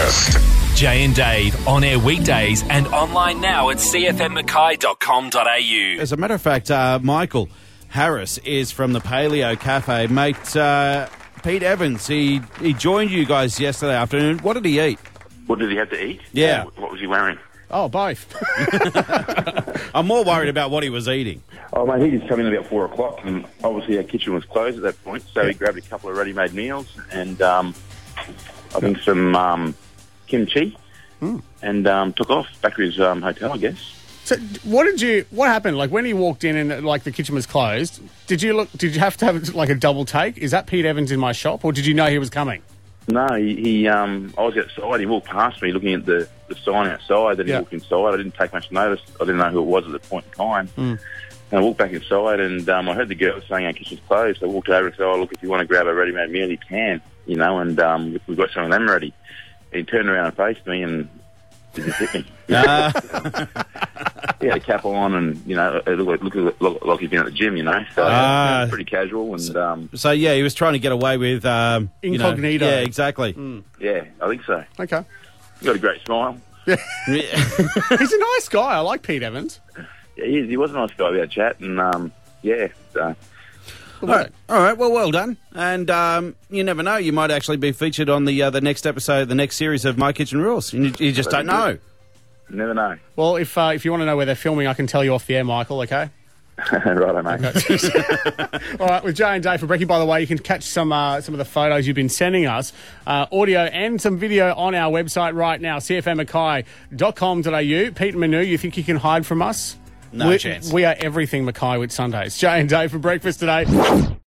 breakfast. Jay and Dave, on air weekdays and online now at cfmmackay.com.au. As a matter of fact, Michael Harris is from the Paleo Cafe. Mate, Pete Evans, he joined you guys yesterday afternoon. What did he eat? What did he have to eat? Yeah. What was he wearing? Oh, both. I'm more worried about what he was eating. Oh, mate, he just came in about 4 o'clock, and obviously our kitchen was closed at that point, so he grabbed a couple of ready-made meals and I think some kimchi and took off back to his hotel, I guess. So, what happened? Like, when he walked in and, like, the kitchen was closed, did you have to have, like, a double take? Is that Pete Evans in my shop, or did you know he was coming? No, I was outside. He walked past me looking at the sign outside. Then he walked inside. I didn't take much notice. I didn't know who it was at the point in time. And I walked back inside, and I heard the girl saying our kitchen's closed. So I walked over and said, "Oh, look, if you want to grab a ready-made meal, you can, you know, and we've got some of them ready." And he turned around and faced me and just hit me. He had a cap on, and you know, it looked like he'd been at the gym, you know. So pretty casual, and So yeah, he was trying to get away with incognito. Yeah, exactly. yeah, I think so. Okay. He got a great smile. He's a nice guy. I like Pete Evans. Yeah, he was a nice guy. We had a chat, and yeah. So. All right. Well done. And you never know, you might actually be featured on the next episode, the next series of My Kitchen Rules. You just don't know. Never know. Well, if you want to know where they're filming, I can tell you off the air, Michael, okay? Righto, mate. All right, with Jay and Dave for Brekkie, by the way, you can catch some of the photos you've been sending us, audio and some video on our website right now, cfmmackay.com.au. Pete and Manu, you think you can hide from us? No chance. We are everything Mackay with Sundays. Jay and Dave for breakfast today.